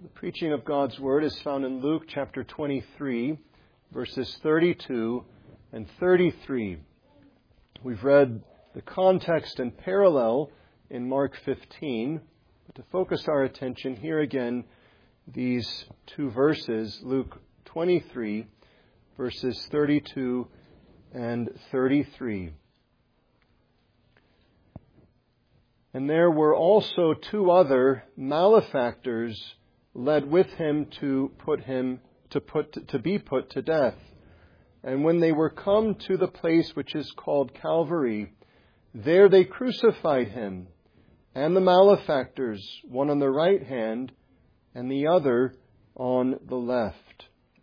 The preaching of God's Word is found in Luke chapter 23, verses 32 and 33. We've read the context and parallel in Mark 15, but to focus our attention here again, these two verses, Luke 23, verses 32 and 33. And there were also two other malefactors led with him to be put to death. And when they were come to the place which is called Calvary, there they crucified him and the malefactors, one on the right hand and the other on the left.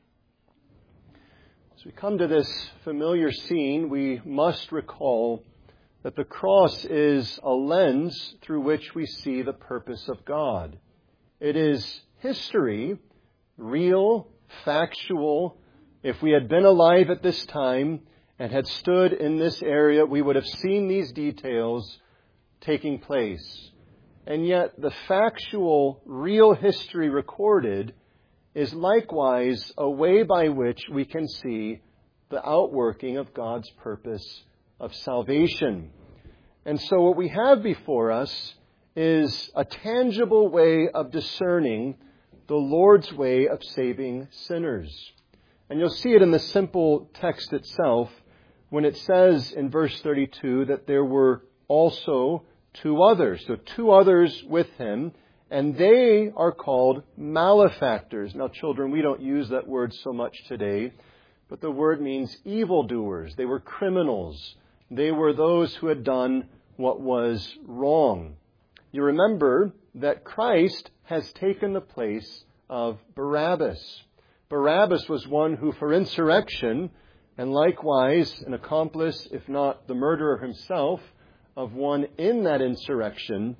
As we come to this familiar scene, we must recall that the cross is a lens through which we see the purpose of God. It is history, real, factual. If we had been alive at this time and had stood in this area, we would have seen these details taking place. And yet the factual, real history recorded is likewise a way by which we can see the outworking of God's purpose of salvation. And so what we have before us is a tangible way of discerning the Lord's way of saving sinners. And you'll see it in the simple text itself when it says in verse 32 that there were also two others. So two others with him, and they are called malefactors. Now, children, we don't use that word so much today, but the word means evildoers. They were criminals. They were those who had done what was wrong. You remember that Christ has taken the place of Barabbas. Barabbas was one who, for insurrection, and likewise an accomplice, if not the murderer himself, of one in that insurrection,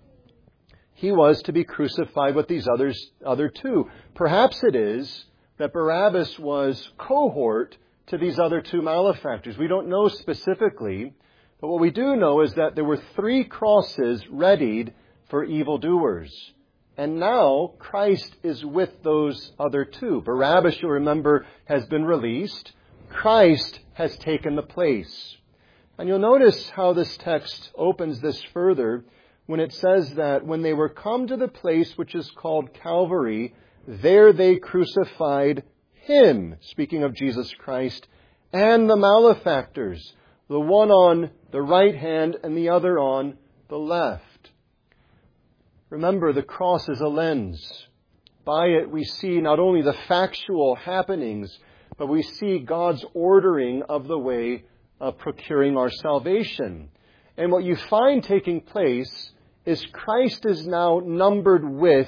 he was to be crucified with these other two. Perhaps it is that Barabbas was cohort to these other two malefactors. We don't know specifically, but what we do know is that there were 3 crosses readied for evildoers. And now Christ is with those other two. Barabbas, you'll remember, has been released. Christ has taken the place. And you'll notice how this text opens this further when it says that when they were come to the place which is called Calvary, there they crucified him, speaking of Jesus Christ, and the malefactors, the one on the right hand and the other on the left. Remember, the cross is a lens. By it we see not only the factual happenings, but we see God's ordering of the way of procuring our salvation. And what you find taking place is Christ is now numbered with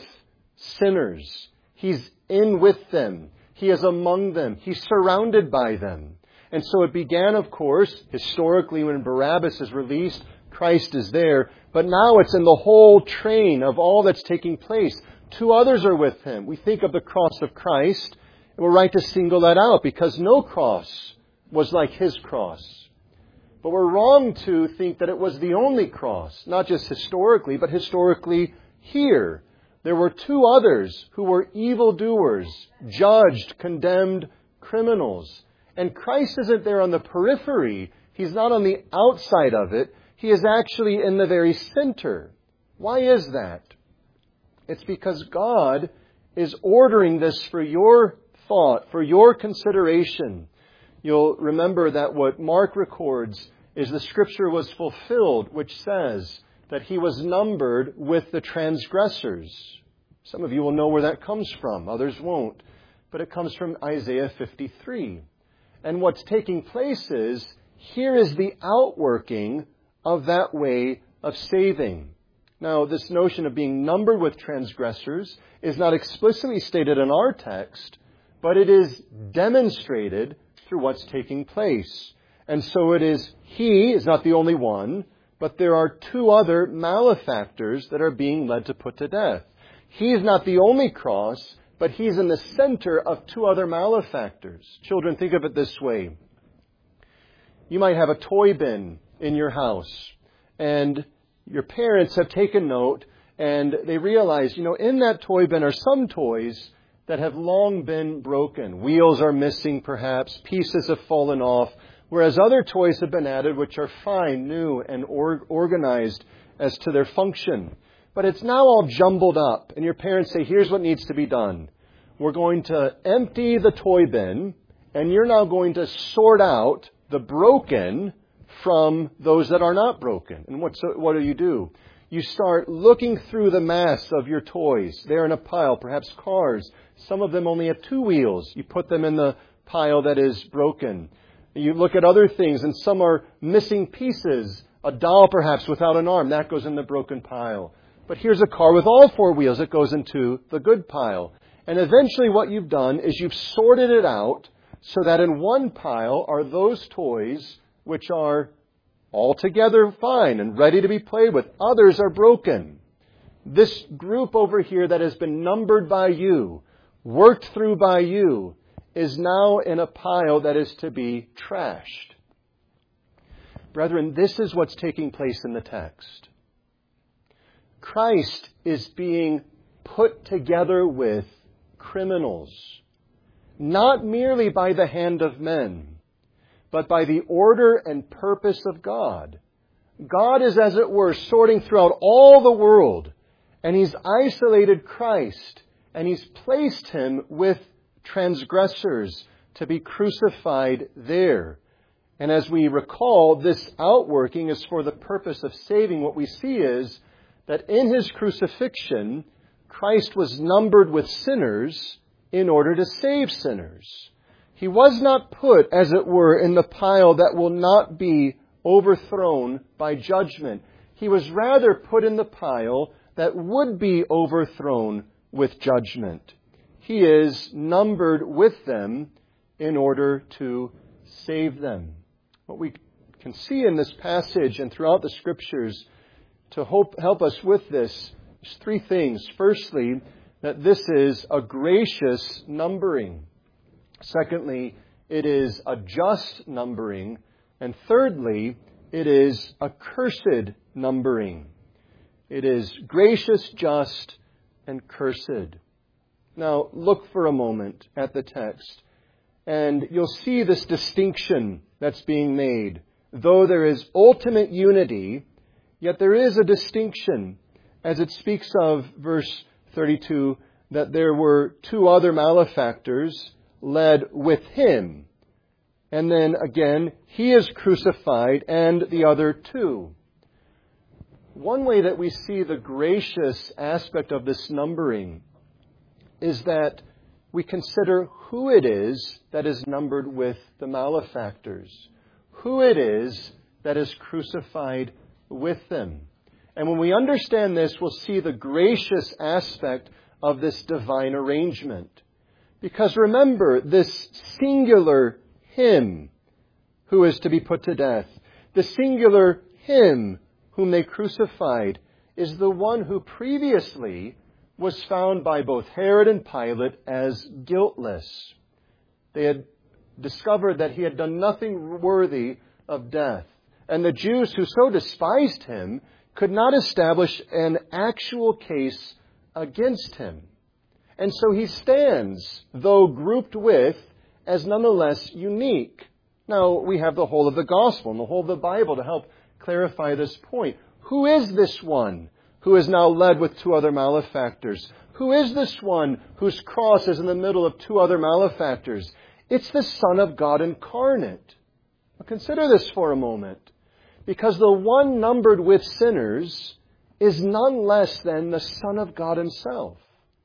sinners. He's in with them. He is among them. He's surrounded by them. And so it began, of course, historically when Barabbas is released, Christ is there. But now it's in the whole train of all that's taking place. 2 others are with him. We think of the cross of Christ, and we're right to single that out because no cross was like his cross. But we're wrong to think that it was the only cross, not just historically, but historically here. There were 2 others who were evildoers, judged, condemned criminals. And Christ isn't there on the periphery. He's not on the outside of it. He is actually in the very center. Why is that? It's because God is ordering this for your thought, for your consideration. You'll remember that what Mark records is the scripture was fulfilled, which says that he was numbered with the transgressors. Some of you will know where that comes from. Others won't. But it comes from Isaiah 53. And what's taking place is, here is the outworking of that way of saving. Now, this notion of being numbered with transgressors is not explicitly stated in our text, but it is demonstrated through what's taking place. And so it is, he is not the only one, but there are 2 other malefactors that are being led to put to death. He is not the only cross, but he's in the center of 2 other malefactors. Children, think of it this way. You might have a toy bin in your house, and your parents have taken note And they realize, in that toy bin are some toys that have long been broken. Wheels are missing, perhaps. Pieces have fallen off. Whereas other toys have been added which are fine, new, and organized as to their function. But it's now all jumbled up. And your parents say, here's what needs to be done. We're going to empty the toy bin, and you're now going to sort out the broken from those that are not broken. And what do? You start looking through the mass of your toys. They're in a pile, perhaps cars. Some of them only have 2 wheels. You put them in the pile that is broken. You look at other things, and some are missing pieces. A doll, perhaps, without an arm. That goes in the broken pile. But here's a car with all 4 wheels. It goes into the good pile. And eventually what you've done is you've sorted it out so that in one pile are those toys which are altogether fine and ready to be played with. Others are broken. This group over here that has been numbered by you, worked through by you, is now in a pile that is to be trashed. Brethren, this is what's taking place in the text. Christ is being put together with criminals, not merely by the hand of men, but by the order and purpose of God. God is, as it were, sorting throughout all the world, and He's isolated Christ, and He's placed Him with transgressors to be crucified there. And as we recall, this outworking is for the purpose of saving. What we see is that in His crucifixion, Christ was numbered with sinners in order to save sinners. He was not put, as it were, in the pile that will not be overthrown by judgment. He was rather put in the pile that would be overthrown with judgment. He is numbered with them in order to save them. What we can see in this passage and throughout the Scriptures to help us with this is 3 things. Firstly, that this is a gracious numbering. Secondly, it is a just numbering. And thirdly, it is a cursed numbering. It is gracious, just, and cursed. Now, look for a moment at the text, and you'll see this distinction that's being made. Though there is ultimate unity, yet there is a distinction, as it speaks of, verse 32, that there were 2 other malefactors led with Him. And then again, He is crucified and the other 2. One way that we see the gracious aspect of this numbering is that we consider who it is that is numbered with the malefactors, who it is that is crucified with them. And when we understand this, we'll see the gracious aspect of this divine arrangement. Because remember, this singular Him who is to be put to death, the singular Him whom they crucified, is the one who previously was found by both Herod and Pilate as guiltless. They had discovered that He had done nothing worthy of death. And the Jews who so despised Him could not establish an actual case against Him. And so He stands, though grouped with, as nonetheless unique. Now, we have the whole of the gospel and the whole of the Bible to help clarify this point. Who is this one who is now led with 2 other malefactors? Who is this one whose cross is in the middle of 2 other malefactors? It's the Son of God incarnate. Now, consider this for a moment. Because the one numbered with sinners is none less than the Son of God Himself.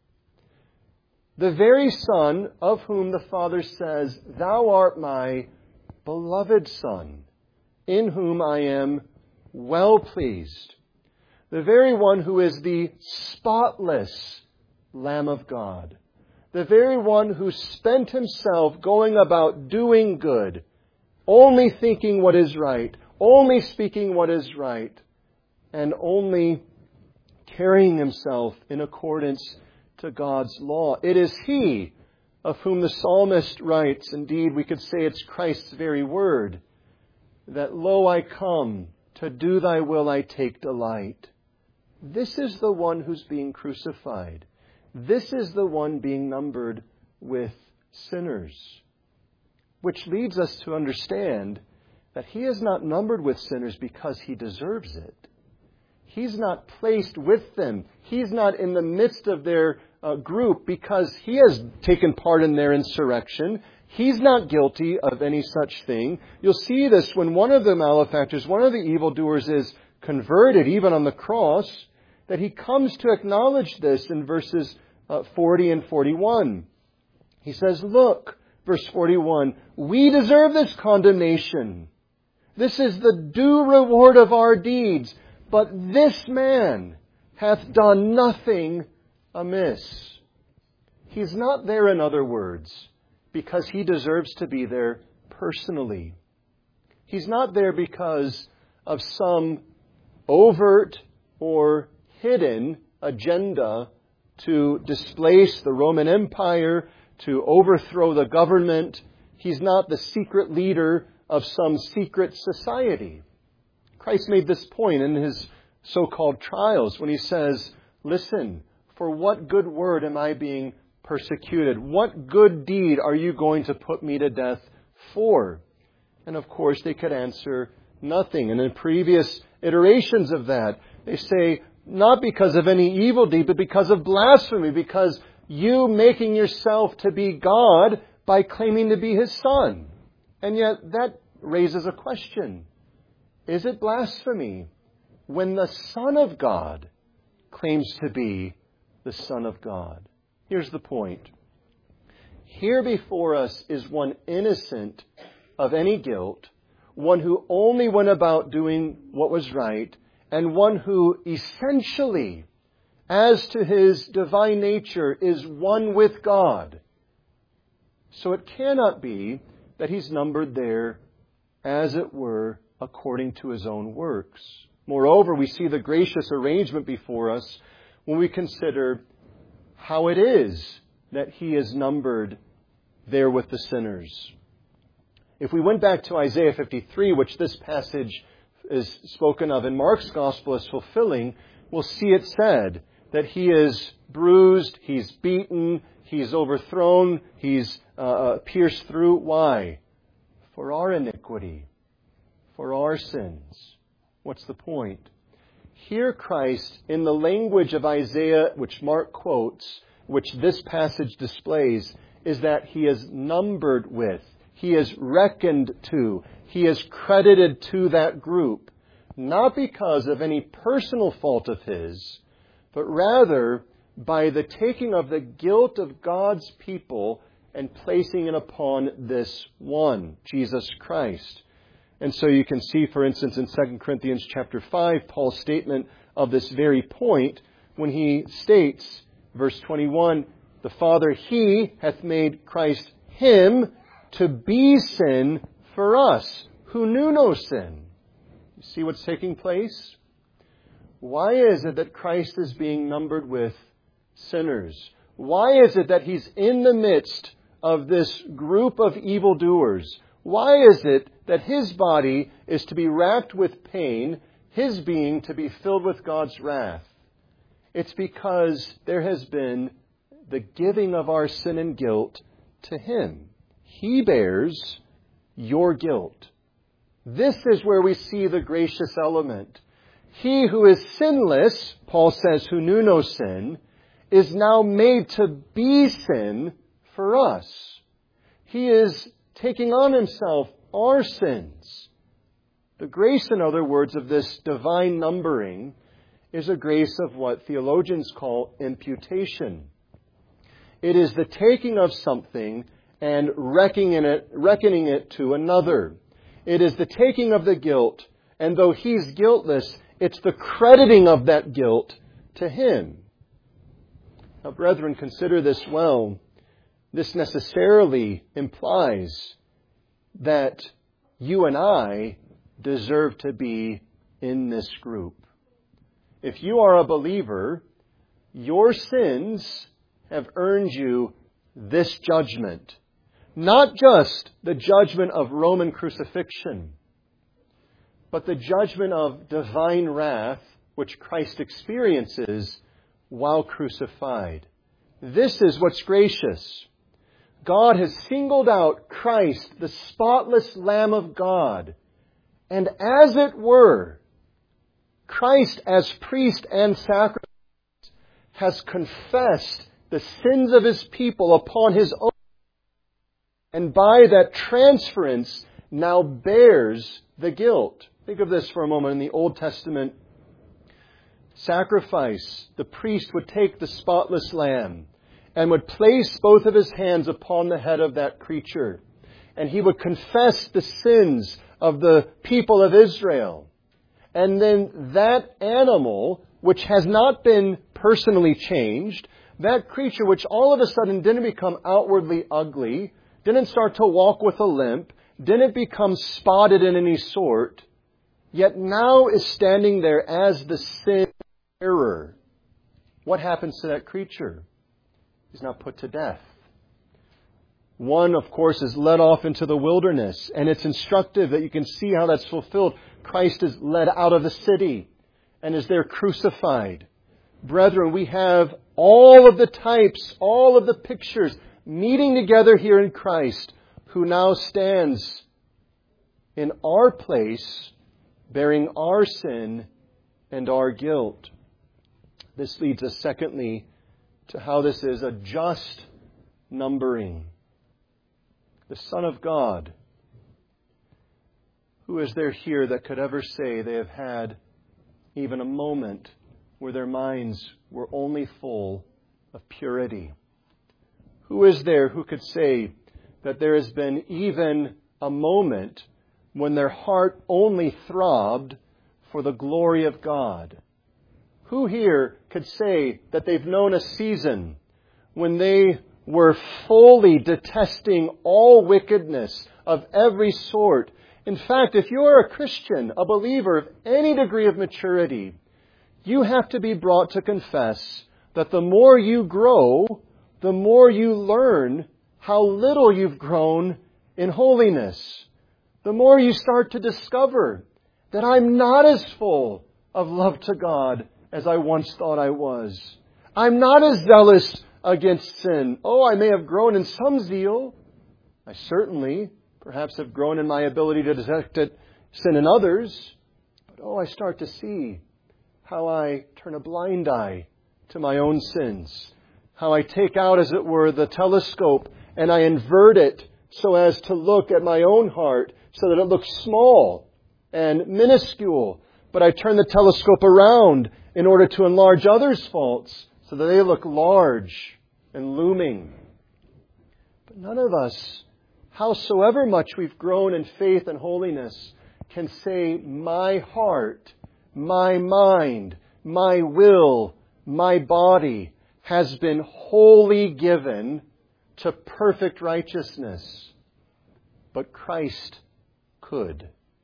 The very Son of whom the Father says, "Thou art my beloved Son, in whom I am well pleased." The very one who is the spotless Lamb of God. The very one who spent Himself going about doing good, only thinking what is right, only speaking what is right, and only carrying Himself in accordance to God's law. It is He of whom the psalmist writes, indeed we could say it's Christ's very word, that, "Lo, I come, to do Thy will I take delight." This is the one who's being crucified. This is the one being numbered with sinners. Which leads us to understand that he is not numbered with sinners because he deserves it. He's not placed with them. He's not in the midst of their group because he has taken part in their insurrection. He's not guilty of any such thing. You'll see this when one of the malefactors, one of the evildoers is converted, even on the cross, that he comes to acknowledge this in verses 40 and 41. He says, look, verse 41, we deserve this condemnation. This is the due reward of our deeds. But this man hath done nothing amiss. He's not there, in other words, because he deserves to be there personally. He's not there because of some overt or hidden agenda to displace the Roman Empire, to overthrow the government. He's not the secret leader of some secret society. Christ made this point in his so-called trials when he says, listen, for what good word am I being persecuted? What good deed are you going to put me to death for? And of course they could answer nothing. And in previous iterations of that, they say, not because of any evil deed, but because of blasphemy, because you making yourself to be God by claiming to be his son. And yet that raises a question. Is it blasphemy when the Son of God claims to be the Son of God? Here's the point. Here before us is one innocent of any guilt, one who only went about doing what was right, and one who essentially, as to his divine nature, is one with God. So it cannot be that he's numbered there, as it were, according to his own works. Moreover, we see the gracious arrangement before us when we consider how it is that he is numbered there with the sinners. If we went back to Isaiah 53, which this passage is spoken of in Mark's Gospel as fulfilling, we'll see it said that he is bruised, he's beaten, he's overthrown, he's pierced through. Why? For our iniquity. For our sins. What's the point? Here Christ, in the language of Isaiah, which Mark quotes, which this passage displays, is that he is numbered with, he is reckoned to, he is credited to that group, not because of any personal fault of his, but rather by the taking of the guilt of God's people and placing it upon this one, Jesus Christ. And so you can see, for instance, in 2 Corinthians chapter 5, Paul's statement of this very point when he states, verse 21, the Father, He hath made Christ Him to be sin for us, who knew no sin. You see what's taking place? Why is it that Christ is being numbered with sinners? Why is it that He's in the midst of this group of evildoers? Why is it that His body is to be racked with pain, His being to be filled with God's wrath? It's because there has been the giving of our sin and guilt to Him. He bears your guilt. This is where we see the gracious element. He who is sinless, Paul says, who knew no sin, is now made to be sin for us. He is taking on Himself our sins. The grace, in other words, of this divine numbering is a grace of what theologians call imputation. It is the taking of something and reckoning it to another. It is the taking of the guilt, and though he's guiltless, it's the crediting of that guilt to him. Now, brethren, consider this well. This necessarily implies that you and I deserve to be in this group. If you are a believer, your sins have earned you this judgment. Not just the judgment of Roman crucifixion, but the judgment of divine wrath which Christ experiences while crucified. This is what's gracious. God has singled out Christ, the spotless Lamb of God, and as it were, Christ as priest and sacrifice has confessed the sins of His people upon His own, and by that transference now bears the guilt. Think of this for a moment. In the Old Testament sacrifice, the priest would take the spotless lamb and would place both of his hands upon the head of that creature. And he would confess the sins of the people of Israel. And then that animal, which has not been personally changed, that creature which all of a sudden didn't become outwardly ugly, didn't start to walk with a limp, didn't become spotted in any sort, yet now is standing there as the sin bearer. What happens to that creature? He's now put to death. One, of course, is led off into the wilderness, and it's instructive that you can see how that's fulfilled. Christ is led out of the city and is there crucified. Brethren, we have all of the types, all of the pictures meeting together here in Christ, who now stands in our place, bearing our sin and our guilt. This leads us, secondly, to how this is a just numbering. The Son of God. Who is there here that could ever say they have had even a moment where their minds were only full of purity? Who is there who could say that there has been even a moment when their heart only throbbed for the glory of God? Who here could say that they've known a season when they were fully detesting all wickedness of every sort? In fact, if you are a Christian, a believer of any degree of maturity, you have to be brought to confess that the more you grow, the more you learn how little you've grown in holiness. The more you start to discover that I'm not as full of love to God as I once thought I was. I'm not as zealous against sin. Oh, I may have grown in some zeal. I certainly perhaps have grown in my ability to detect sin in others. But I start to see how I turn a blind eye to my own sins. How I take out, as it were, the telescope and I invert it so as to look at my own heart so that it looks small and minuscule. But I turn the telescope around in order to enlarge others' faults so that they look large and looming. But none of us, howsoever much we've grown in faith and holiness, can say, my heart, my mind, my will, my body has been wholly given to perfect righteousness. But Christ could.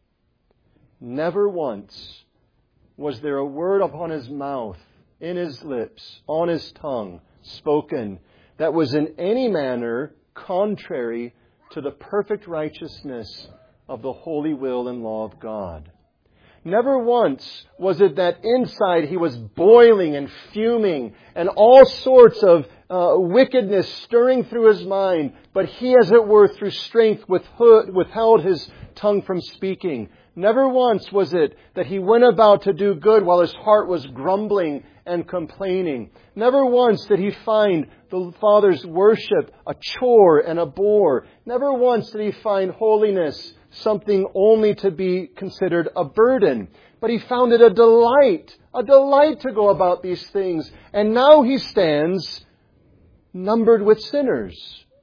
Never once was there a word upon His mouth, in His lips, on His tongue, spoken that was in any manner contrary to the perfect righteousness of the holy will and law of God. Never once was it that inside He was boiling and fuming and all sorts of wickedness stirring through His mind, but He, as it were, through strength withheld His tongue from speaking. Never once was it that He went about to do good while His heart was grumbling and complaining. Never once did He find the Father's worship a chore and a bore. Never once did He find holiness something only to be considered a burden. But He found it a delight to go about these things. And now He stands numbered with sinners.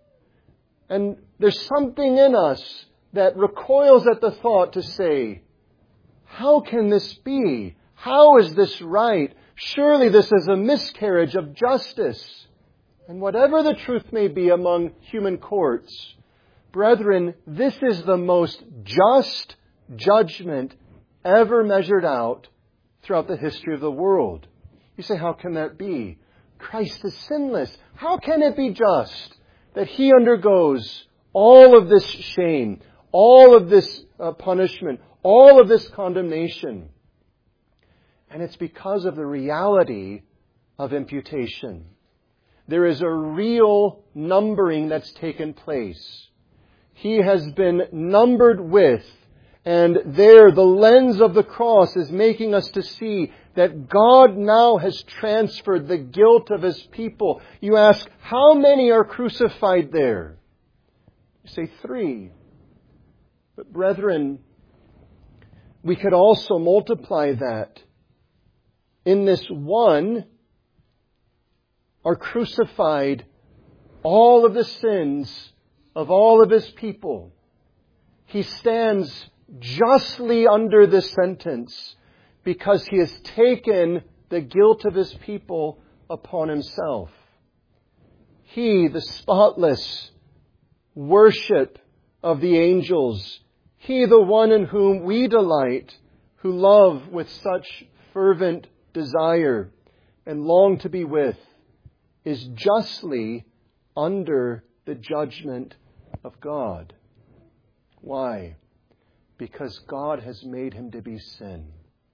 And there's something in us that recoils at the thought to say, how can this be? How is this right? Surely this is a miscarriage of justice. And whatever the truth may be among human courts, brethren, this is the most just judgment ever measured out throughout the history of the world. You say, how can that be? Christ is sinless. How can it be just that He undergoes all of this shame, all of this punishment, all of this condemnation? And it's because of the reality of imputation. There is a real numbering that's taken place. He has been numbered with, and there the lens of the cross is making us to see that God now has transferred the guilt of His people. You ask, how many are crucified there? You say 3. But brethren, we could also multiply that. In this one are crucified all of the sins of all of His people. He stands justly under this sentence because He has taken the guilt of His people upon Himself. He, the spotless worship of the angels, He, the one in whom we delight, who love with such fervent desire and long to be with, is justly under the judgment of God. Why? Because God has made Him to be sin.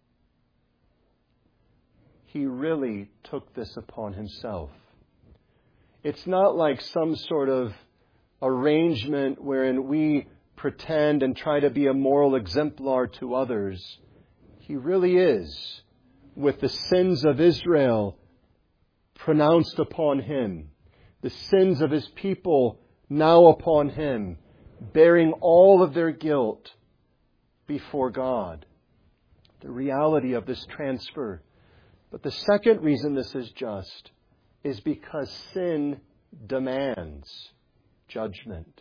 He really took this upon Himself. It's not like some sort of arrangement wherein we pretend and try to be a moral exemplar to others. He really is, with the sins of Israel pronounced upon Him, the sins of His people now upon Him, bearing all of their guilt before God. The reality of this transfer. But the second reason this is just is because sin demands judgment.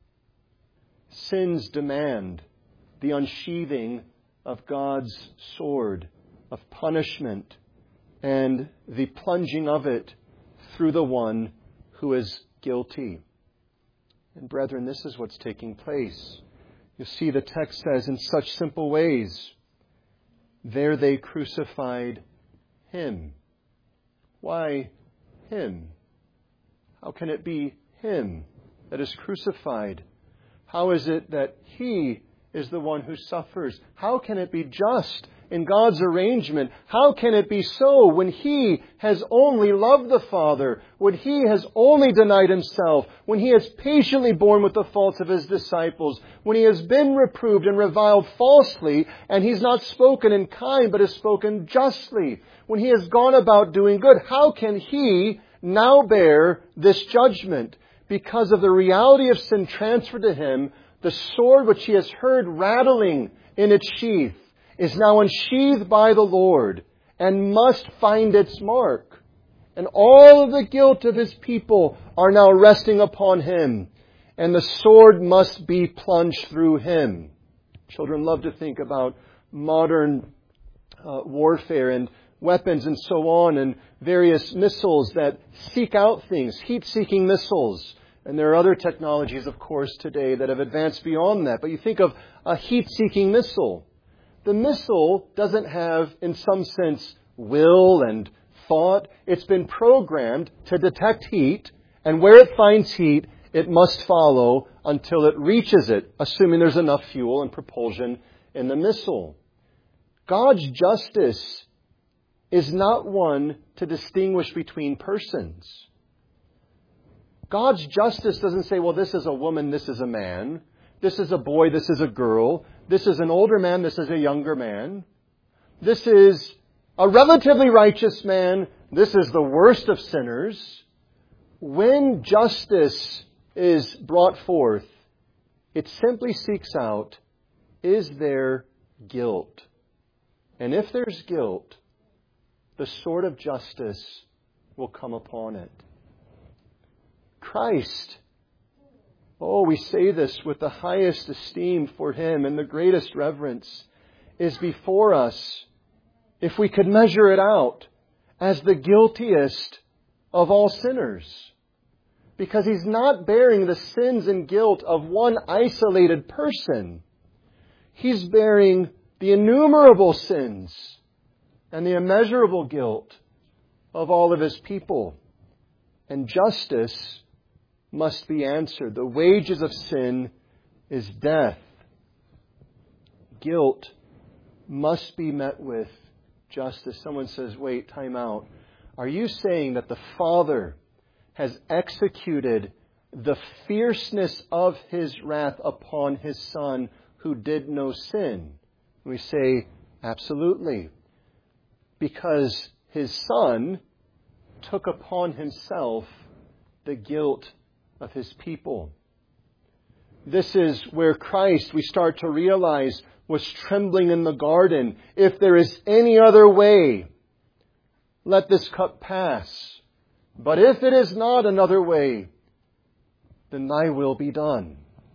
Sins demand the unsheathing of God's sword of punishment and the plunging of it through the one who is guilty. And brethren, this is what's taking place. You see, the text says in such simple ways, there they crucified Him. Why Him? How can it be Him that is crucified? How is it that He is the one who suffers? How can it be just in God's arrangement? How can it be so when He has only loved the Father, when He has only denied Himself, when He has patiently borne with the faults of His disciples, when He has been reproved and reviled falsely, and He's not spoken in kind but has spoken justly, when He has gone about doing good? How can He now bear this judgment? Because of the reality of sin transferred to Him, the sword which He has heard rattling in its sheath is now unsheathed by the Lord and must find its mark. And all of the guilt of His people are now resting upon Him. And the sword must be plunged through Him. Children love to think about modern warfare and weapons and so on, and various missiles that seek out things, heat-seeking missiles. And there are other technologies, of course, today that have advanced beyond that. But you think of a heat-seeking missile. The missile doesn't have, in some sense, will and thought. It's been programmed to detect heat, and where it finds heat, it must follow until it reaches it, assuming there's enough fuel and propulsion in the missile. God's justice is not one to distinguish between persons. God's justice doesn't say, well, this is a woman, this is a man. This is a boy, this is a girl. This is an older man, this is a younger man. This is a relatively righteous man. This is the worst of sinners. When justice is brought forth, it simply seeks out, is there guilt? And if there's guilt, the sword of justice will come upon it. Christ, we say this with the highest esteem for Him and the greatest reverence, is before us, if we could measure it out, as the guiltiest of all sinners. Because He's not bearing the sins and guilt of one isolated person. He's bearing the innumerable sins and the immeasurable guilt of all of His people. And justice must be answered. The wages of sin is death. Guilt must be met with justice. Someone says, wait, time out. Are you saying that the Father has executed the fierceness of His wrath upon His Son who did no sin? We say, absolutely. Because His Son took upon Himself the guilt of His people. This is where Christ, we start to realize, was trembling in the garden. If there is any other way, let this cup pass. But if it is not another way, then thy will be done.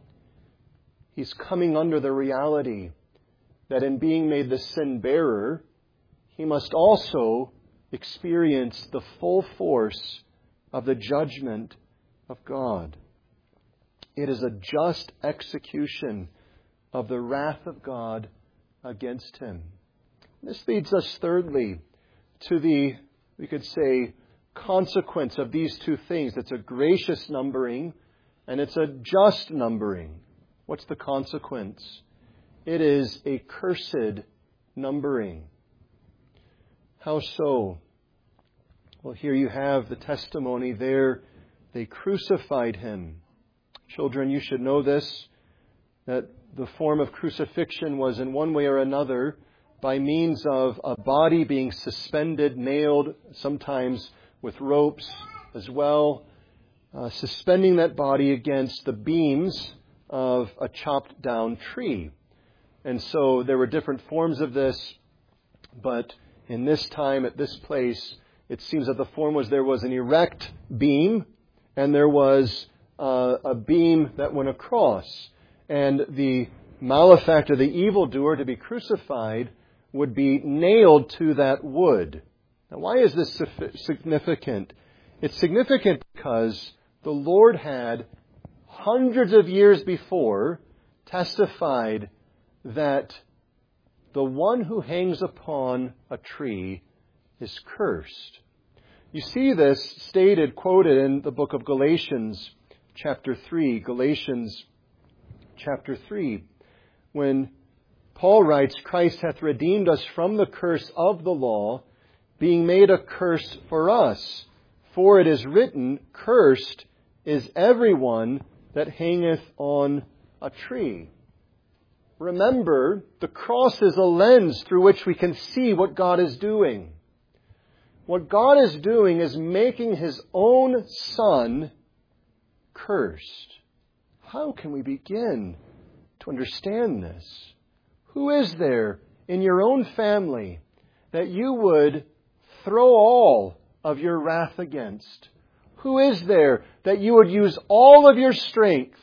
He's coming under the reality that in being made the sin bearer, He must also experience the full force of the judgment of God. It is a just execution of the wrath of God against Him. This leads us thirdly to the, we could say, consequence of these two things. It's a gracious numbering and it's a just numbering. What's the consequence? It is a cursed numbering. How so? Well, here you have the testimony there. They crucified Him. Children, you should know this, that the form of crucifixion was in one way or another by means of a body being suspended, nailed, sometimes with ropes as well, suspending that body against the beams of a chopped down tree. And so there were different forms of this, but in this time, at this place, it seems that the form was there was an erect beam and there was a beam that went across. And the malefactor, the evildoer, to be crucified would be nailed to that wood. Now, why is this significant? It's significant because the Lord had, hundreds of years before, testified that the one who hangs upon a tree is cursed. You see this stated, quoted in the book of Galatians, chapter 3. Galatians, chapter 3, when Paul writes, Christ hath redeemed us from the curse of the law, being made a curse for us. For it is written, cursed is everyone that hangeth on a tree. Remember, the cross is a lens through which we can see what God is doing. What God is doing is making His own Son cursed. How can we begin to understand this? Who is there in your own family that you would throw all of your wrath against? Who is there that you would use all of your strength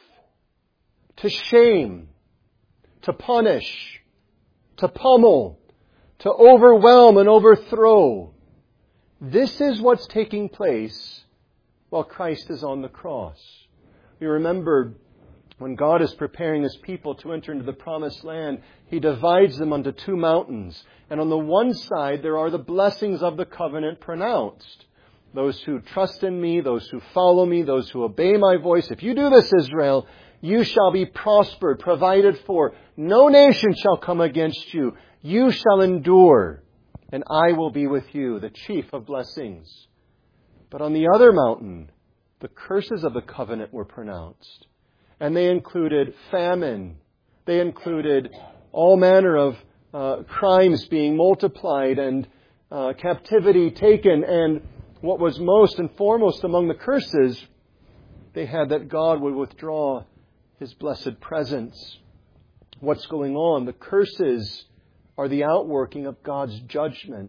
to shame, to punish, to pummel, to overwhelm and overthrow? This is what's taking place while Christ is on the cross. You remember when God is preparing His people to enter into the promised land, He divides them onto two mountains. And on the one side, there are the blessings of the covenant pronounced. Those who trust in Me, those who follow Me, those who obey My voice. If you do this, Israel, you shall be prospered, provided for. No nation shall come against you. You shall endure, and I will be with you, the chief of blessings. But on the other mountain, the curses of the covenant were pronounced. And they included famine. They included all manner of crimes being multiplied and captivity taken. And what was most and foremost among the curses, they had that God would withdraw His blessed presence. What's going on? The curses are the outworking of God's judgment.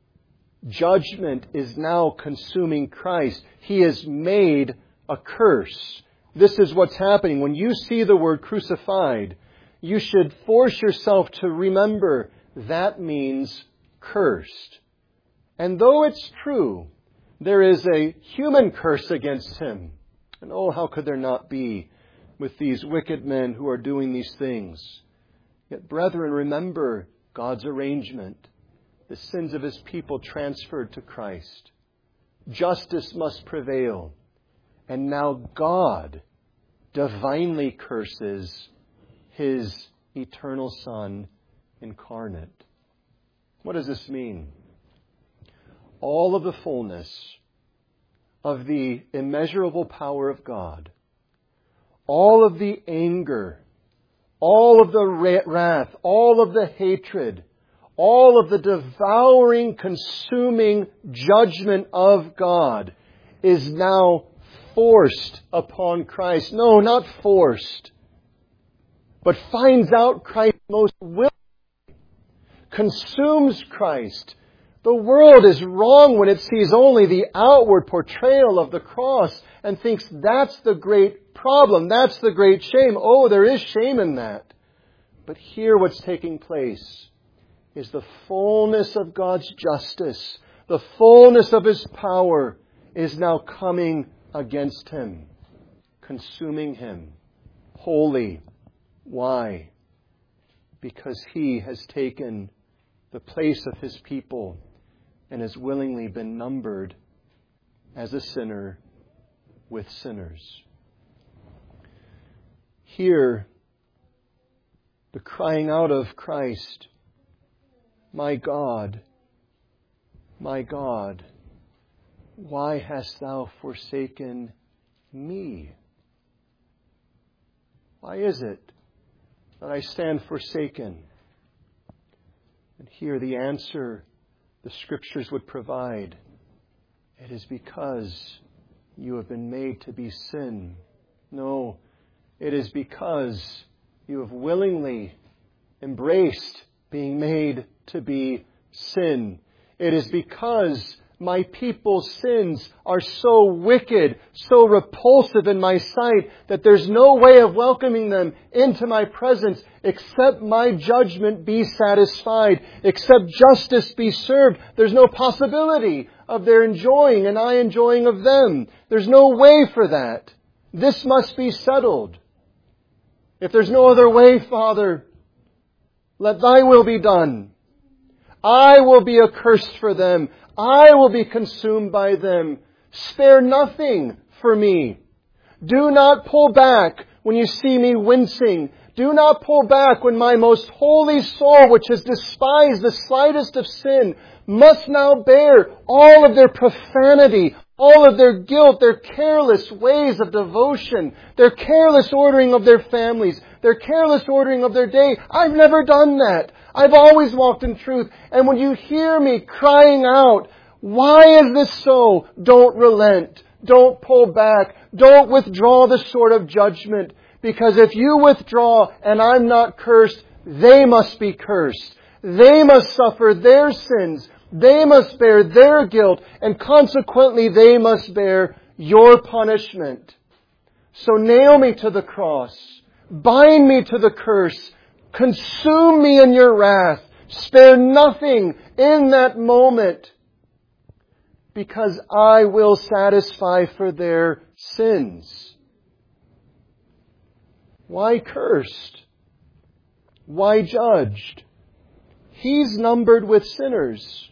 Judgment is now consuming Christ. He is made a curse. This is what's happening. When you see the word crucified, you should force yourself to remember that means cursed. And though it's true, there is a human curse against Him. And oh, how could there not be with these wicked men who are doing these things? Yet, brethren, remember God's arrangement. The sins of His people transferred to Christ. Justice must prevail. And now God divinely curses His eternal Son incarnate. What does this mean? All of the fullness of the immeasurable power of God, all of the anger, all of the wrath, all of the hatred, all of the devouring, consuming judgment of God is now forced upon Christ. No, not forced, but finds out Christ most willingly, consumes Christ. The world is wrong when it sees only the outward portrayal of the cross and thinks that's the great problem, that's the great shame. Oh, there is shame in that. But here what's taking place is the fullness of God's justice, the fullness of His power is now coming against Him, consuming Him wholly. Why? Because He has taken the place of His people and has willingly been numbered as a sinner with sinners. Here, the crying out of Christ, my God, why hast Thou forsaken me? Why is it that I stand forsaken? And here the answer the Scriptures would provide. It is because you have been made to be sin. No, it is because you have willingly embraced being made to be sin. It is because my people's sins are so wicked, so repulsive in my sight, that there's no way of welcoming them into my presence except my judgment be satisfied, except justice be served. There's no possibility of their enjoying and I enjoying of them. There's no way for that. This must be settled. If there's no other way, Father, let Thy will be done. I will be accursed for them. I will be consumed by them. Spare nothing for me. Do not pull back when you see me wincing. Do not pull back when my most holy soul, which has despised the slightest of sin, must now bear all of their profanity, all of their guilt, their careless ways of devotion, their careless ordering of their families, their careless ordering of their day. I've never done that. I've always walked in truth. And when you hear me crying out, why is this so? Don't relent. Don't pull back. Don't withdraw the sword of judgment. Because if you withdraw and I'm not cursed, they must be cursed. They must suffer their sins. They must bear their guilt. And consequently, they must bear your punishment. So nail me to the cross. Bind me to the curse. Consume me in your wrath. Spare nothing in that moment, because I will satisfy for their sins. Why cursed? Why judged? He's numbered with sinners,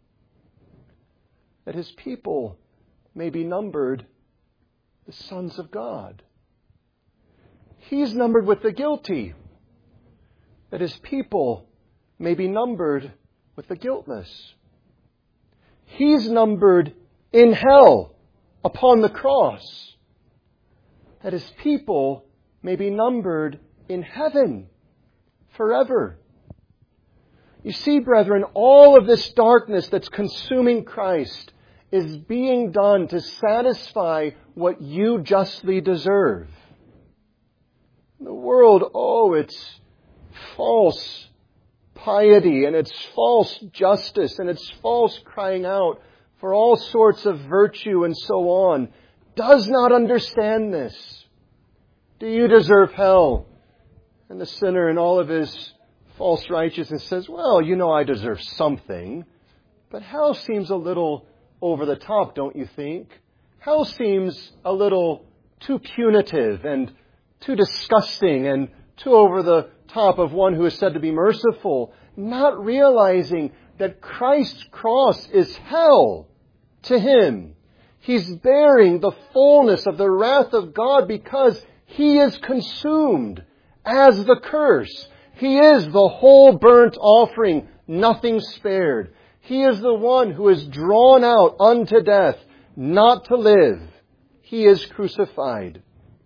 that His people may be numbered the sons of God. He's numbered with the guilty, that His people may be numbered with the guiltless. He's numbered in hell upon the cross, that His people may be numbered in heaven forever. You see, brethren, all of this darkness that's consuming Christ is being done to satisfy what you justly deserve. The world, it's false piety and it's false justice and it's false crying out for all sorts of virtue and so on, does not understand this. Do you deserve hell? And the sinner in all of his false righteousness says, well, I deserve something. But hell seems a little over the top, don't you think? Hell seems a little too punitive and too disgusting and too over the top of one who is said to be merciful, not realizing that Christ's cross is hell to Him. He's bearing the fullness of the wrath of God because He is consumed as the curse. He is the whole burnt offering nothing spared. He is the one who is drawn out unto death, not to live. He is crucified.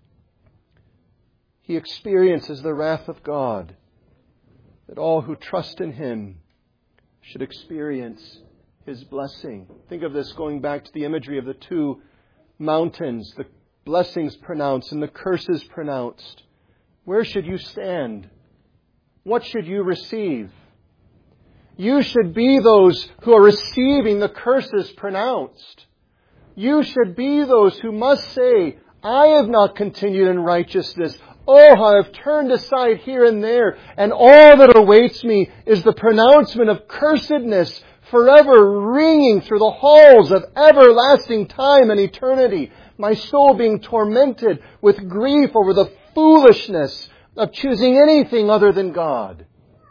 He experiences the wrath of God, that all who trust in Him should experience His blessing. Think of this going back to the imagery of the two mountains, the blessings pronounced and the curses pronounced. Where should you stand? What should you receive? You should be those who are receiving the curses pronounced. You should be those who must say, I have not continued in righteousness. Oh, how I have turned aside here and there, and all that awaits me is the pronouncement of cursedness forever ringing through the halls of everlasting time and eternity. My soul being tormented with grief over the foolishness of choosing anything other than God.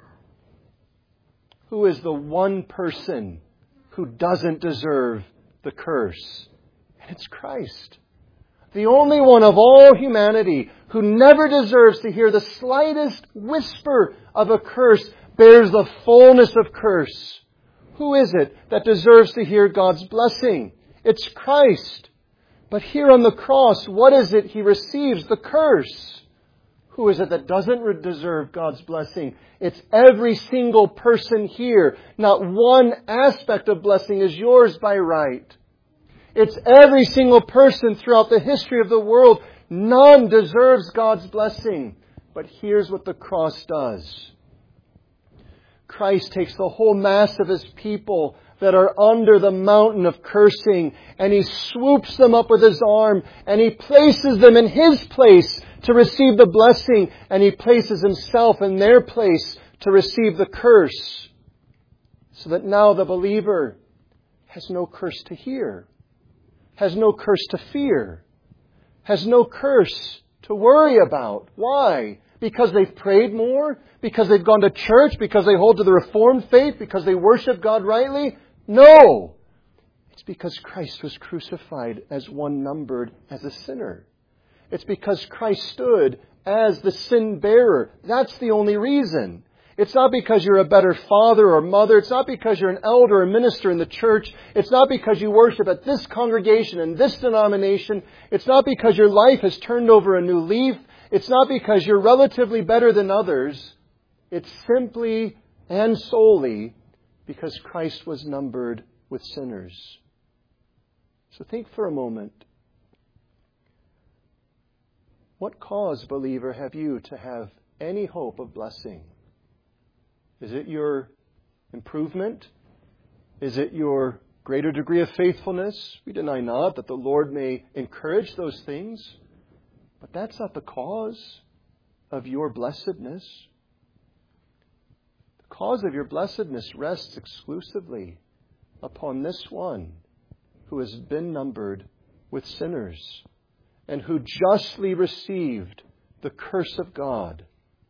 Who is the one person who doesn't deserve the curse? And it's Christ. The only one of all humanity who never deserves to hear the slightest whisper of a curse bears the fullness of curse. Who is it that deserves to hear God's blessing? It's Christ. But here on the cross, what is it He receives? The curse. Who is it that doesn't deserve God's blessing? It's every single person here. Not one aspect of blessing is yours by right. It's every single person throughout the history of the world. None deserves God's blessing. But here's what the cross does. Christ takes the whole mass of His people that are under the mountain of cursing, and He swoops them up with His arm, and He places them in His place to receive the blessing, and He places Himself in their place to receive the curse. So that now the believer has no curse to hear, has no curse to fear, has no curse to worry about. Why? Because they've prayed more? Because they've gone to church? Because they hold to the Reformed faith? Because they worship God rightly? No! It's because Christ was crucified as one numbered as a sinner. It's because Christ stood as the sin bearer. That's the only reason. It's not because you're a better father or mother. It's not because you're an elder or minister in the church. It's not because you worship at this congregation and this denomination. It's not because your life has turned over a new leaf. It's not because you're relatively better than others. It's simply and solely because Christ was numbered with sinners. So think for a moment. What cause, believer, have you to have any hope of blessing? Is it your improvement? Is it your greater degree of faithfulness? We deny not that the Lord may encourage those things, but that's not the cause of your blessedness. The cause of your blessedness rests exclusively upon this one who has been numbered with sinners and who justly received the curse of God.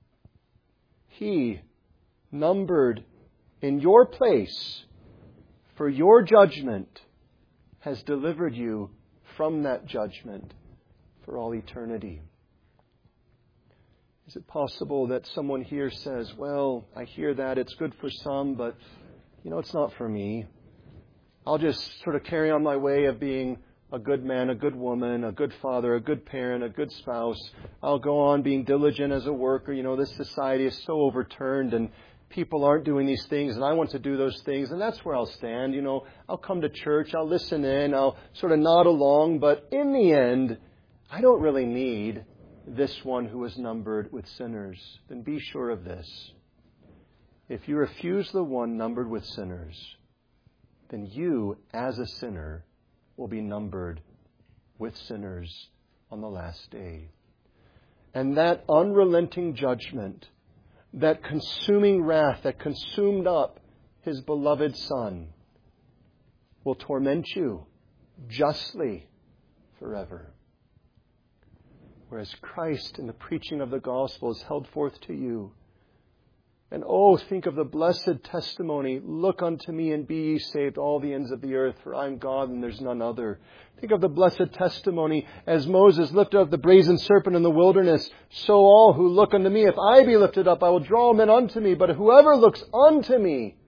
He, numbered in your place for your judgment, has delivered you from that judgment for all eternity. Is it possible that someone here says, well, I hear that, it's good for some, but, it's not for me. I'll just sort of carry on my way of being a good man, a good woman, a good father, a good parent, a good spouse. I'll go on being diligent as a worker. This society is so overturned and people aren't doing these things and I want to do those things, and that's where I'll stand. I'll come to church, I'll listen in, I'll sort of nod along, but in the end, I don't really need this one who is numbered with sinners. Then be sure of this. If you refuse the one numbered with sinners, then you, as a sinner, will be numbered with sinners on the last day. And that unrelenting judgment, that consuming wrath that consumed up His beloved Son, will torment you justly forever. Whereas Christ in the preaching of the gospel is held forth to you. And think of the blessed testimony, look unto me and be ye saved, all the ends of the earth, for I am God and there's none other. Think of the blessed testimony as Moses lifted up the brazen serpent in the wilderness, so all who look unto me, if I be lifted up, I will draw men unto me, but whoever looks unto me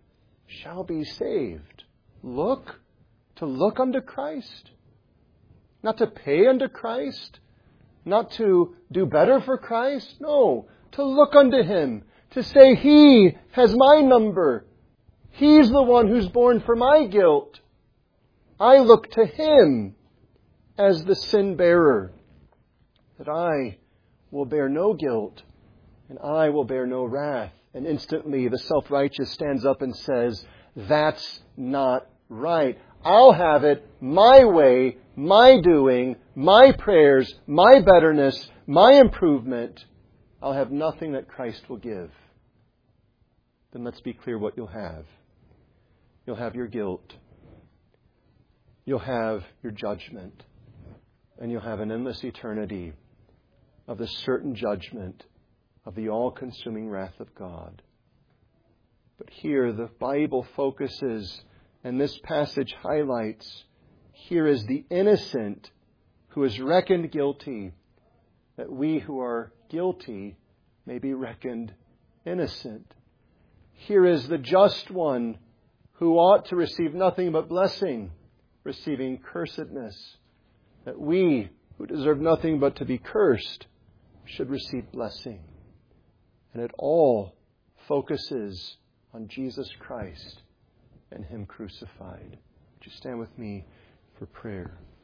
shall be saved. To look unto Christ. Not to pay unto Christ. Not to do better for Christ. No, to look unto Him. To say, He has my number. He's the one who's borne for my guilt. I look to Him as the sin bearer. That I will bear no guilt and I will bear no wrath. And instantly the self-righteous stands up and says, that's not right. I'll have it my way, my doing, my prayers, my betterness, my improvement. I'll have nothing that Christ will give. Then let's be clear what you'll have. You'll have your guilt. You'll have your judgment. And you'll have an endless eternity of the certain judgment of the all-consuming wrath of God. But here the Bible focuses, and this passage highlights, here is the innocent who is reckoned guilty, that we who are guilty may be reckoned innocent. Here is the just one who ought to receive nothing but blessing, receiving cursedness, that we who deserve nothing but to be cursed should receive blessing. And it all focuses on Jesus Christ and Him crucified. Would you stand with me for prayer?